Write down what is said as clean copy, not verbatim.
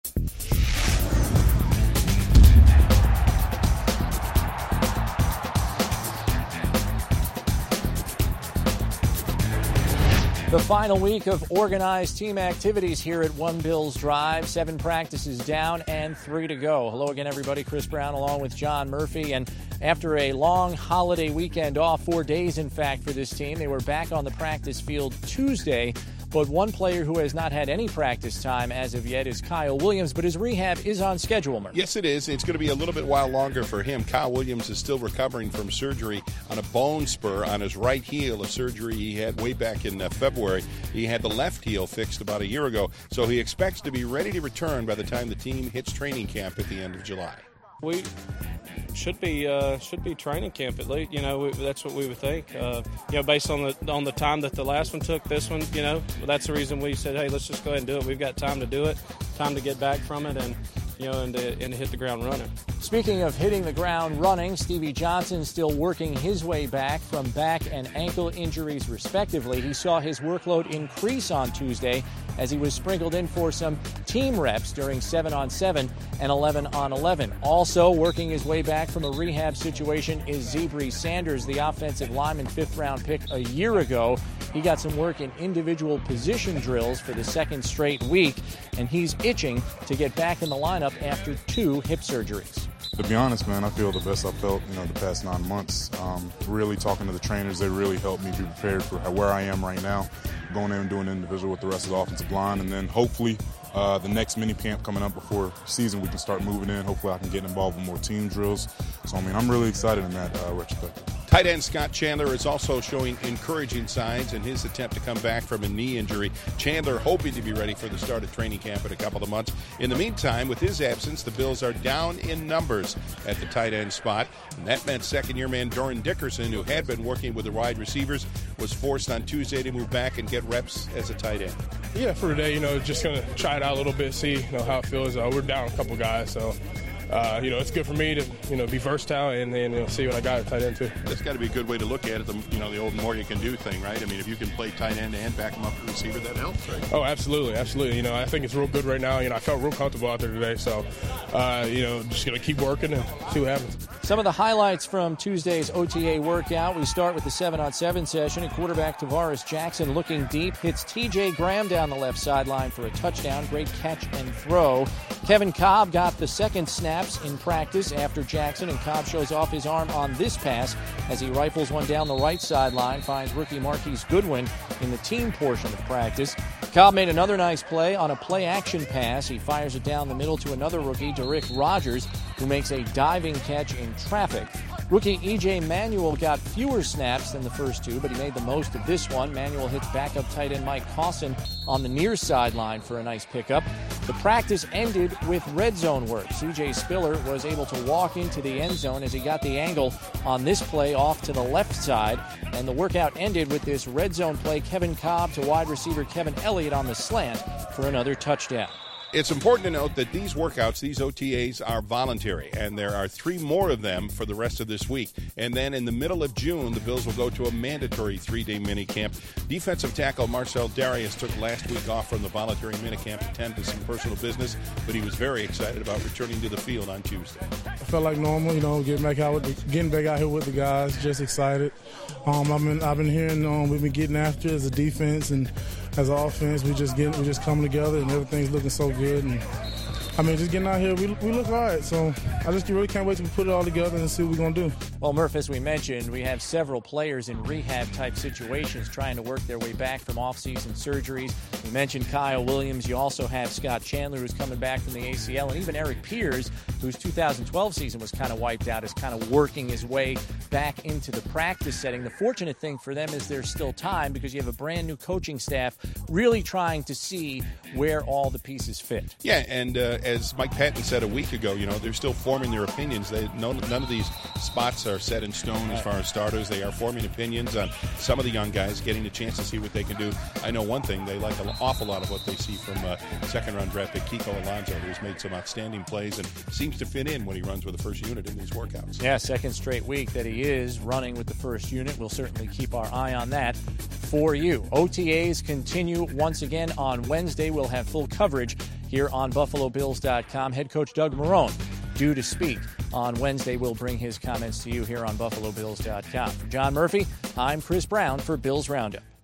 The final week of organized team activities here at One Bills Drive. 7 practices down and 3 to go. Hello again, everybody. Chris Brown along with John Murphy. And after a long holiday weekend off, 4 days, in fact, for this team, they were back on the practice field Tuesday. But one player who has not had any practice time as of yet is Kyle Williams, but his rehab is on schedule, Murphy. Yes, it is. It's going to be a little bit while longer for him. Kyle Williams is still recovering from surgery on a bone spur on his right heel, a surgery he had way back in February. He had the left heel fixed about a year ago, so he expects to be ready to return by the time the team hits training camp at the end of July. We should be training camp at least. That's what we would think. Based on the time that the last one took, this one, that's the reason we said, hey, let's just go ahead and do it. We've got time to do it, time to get back from it, and to hit the ground running. Speaking of hitting the ground running, Stevie Johnson still working his way back from back and ankle injuries, respectively. He saw his workload increase on Tuesday as he was sprinkled in for some team reps during 7-on-7 and 11-on-11. Also working his way back from a rehab situation is Zebree Sanders, the offensive lineman, 5th-round pick a year ago. He got some work in individual position drills for the second straight week, and he's itching to get back in the lineup after 2 hip surgeries. To be honest, man, I feel the best I've felt, the past 9 months. Really talking to the trainers, they really helped me be prepared for where I am right now. Going in and doing individual with the rest of the offensive line, and then hopefully the next mini camp coming up before season, we can start moving in. Hopefully I can get involved with more team drills. So, I'm really excited in that retrospective. Tight end Scott Chandler is also showing encouraging signs in his attempt to come back from a knee injury. Chandler hoping to be ready for the start of training camp in a couple of months. In the meantime, with his absence, the Bills are down in numbers at the tight end spot. And that meant second-year man Doran Dickerson, who had been working with the wide receivers, was forced on Tuesday to move back and get reps as a tight end. Yeah, for today, just going to try it out a little bit, see how it feels. We're down a couple guys, so it's good for me to be versatile and then see what I got at tight end too. That's got to be a good way to look at it. The old more you can do thing, right? If you can play tight end and back him up to receiver, that helps, right? Oh, absolutely. I think it's real good right now. I felt real comfortable out there today, so just gonna keep working and see what happens. Some of the highlights from Tuesday's OTA workout. We start with the 7-on-7 session, and quarterback Tavares Jackson looking deep hits T.J. Graham down the left sideline for a touchdown. Great catch and throw. Kevin Cobb got the second snaps in practice after Jackson, and Cobb shows off his arm on this pass as he rifles one down the right sideline, finds rookie Marquise Goodwin in the team portion of practice. Cobb made another nice play on a play-action pass. He fires it down the middle to another rookie, Derrick Rogers, who makes a diving catch in traffic. Rookie E.J. Manuel got fewer snaps than the first 2, but he made the most of this one. Manuel hits backup tight end Mike Cawson on the near sideline for a nice pickup. The practice ended with red zone work. C.J. Spiller was able to walk into the end zone as he got the angle on this play off to the left side, and the workout ended with this red zone play, Kevin Cobb to wide receiver Kevin Elliott on the slant for another touchdown. It's important to note that these workouts, these OTAs, are voluntary, and there are 3 more of them for the rest of this week. And then in the middle of June, the Bills will go to a mandatory 3-day minicamp. Defensive tackle Marcel Darius took last week off from the voluntary minicamp to tend to some personal business, but he was very excited about returning to the field on Tuesday. I felt like normal, getting back out here with the guys, just excited. I've been hearing we've been getting after it as a defense and as an offense. We just coming together and everything's looking so good. And just getting out here, we look all right. So I just really can't wait to put it all together and see what we're going to do. Well, Murph, as we mentioned, we have several players in rehab-type situations trying to work their way back from off-season surgeries. We mentioned Kyle Williams. You also have Scott Chandler, who's coming back from the ACL, and even Eric Piers, whose 2012 season was kind of wiped out, is kind of working his way back into the practice setting. The fortunate thing for them is there's still time because you have a brand-new coaching staff really trying to see where all the pieces fit. Yeah, and as Mike Patton said a week ago, they're still forming their opinions. None of these spots are set in stone as far as starters. They are forming opinions on some of the young guys, getting a chance to see what they can do. I know one thing, they like an awful lot of what they see from second-round draft pick Kiko Alonso, who's made some outstanding plays and seems to fit in when he runs with the first unit in these workouts. Yeah, second straight week that he is running with the first unit. We'll certainly keep our eye on that for you. OTAs continue once again on Wednesday. We'll have full coverage here on BuffaloBills.com. Head coach Doug Marrone due to speak on Wednesday. We'll bring his comments to you here on BuffaloBills.com. For John Murphy, I'm Chris Brown for Bills Roundup.